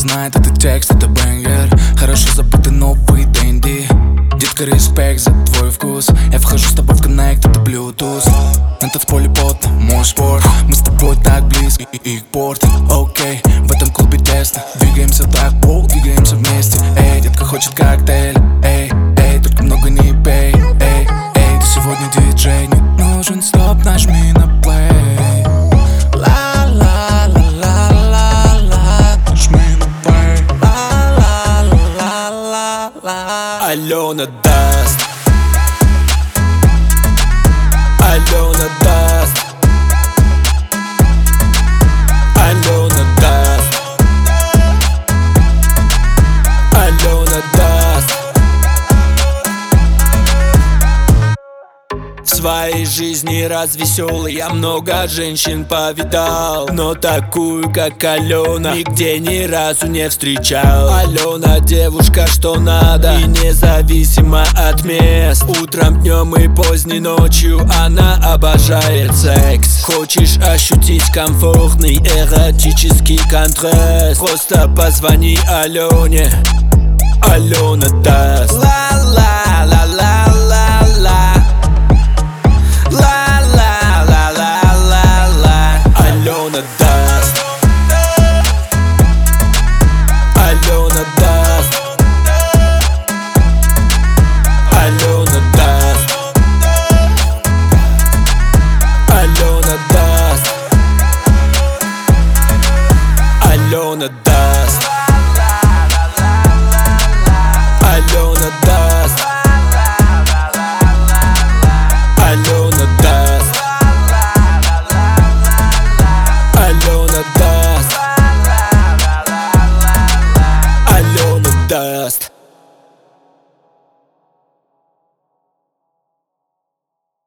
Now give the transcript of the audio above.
знает, это текст, это бэнгер. Хорошо забытый новый Дэнди. Детка, респект за твой вкус. Я вхожу с тобой в коннект, это Bluetooth. На танцполе потно, мой спорт. Мы с тобой так близко, и порт. Окей, в этом клубе тесно. Двигаемся так, двигаемся вместе. Эй, детка хочет коктейль. Эй, эй, только много не пей. Эй, эй, ты сегодня диджей. Не нужен стоп, нажми на плей. Алена даст. Алена даст. Алена даст. Алена даст. В своей жизни развеселый я много женщин повидал, но такую, как Алена, нигде ни разу не встречал. Алена девушка, что надо, и независимо от мест. Утром, днем и поздней ночью она обожает секс. Хочешь ощутить комфортный эротический контраст? Просто позвони Алене. Алена даст. Ла-ла-ла-ла-ла-ла. Алена даст. Алена даст. Алена даст. Алена даст. Алена даст.